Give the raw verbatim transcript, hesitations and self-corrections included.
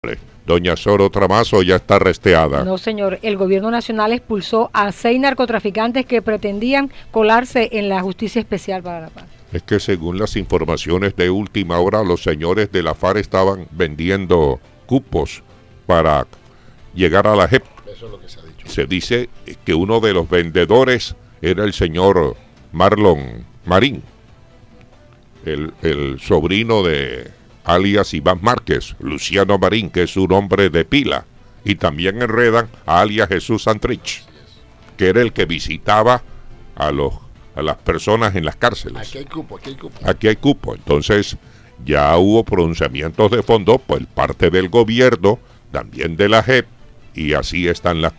Doña Soro Tramazo ya está arresteada. No, señor. El gobierno nacional expulsó a seis narcotraficantes que pretendían colarse en la Justicia Especial para la Paz. Es que según las informaciones de última hora, los señores de la FARC estaban vendiendo cupos para llegar a la J E P. Eso es lo que se ha dicho. Se dice que uno de los vendedores era el señor Marlon Marín, el, el sobrino de alias Iván Márquez, Luciano Marín, que es un hombre de pila, y también enredan a alias Jesús Santrich, que era el que visitaba a los a las personas en las cárceles. Aquí hay cupo, aquí hay cupo. Aquí hay cupo. Entonces ya hubo pronunciamientos de fondo por parte del gobierno, también de la J E P, y así están las cosas.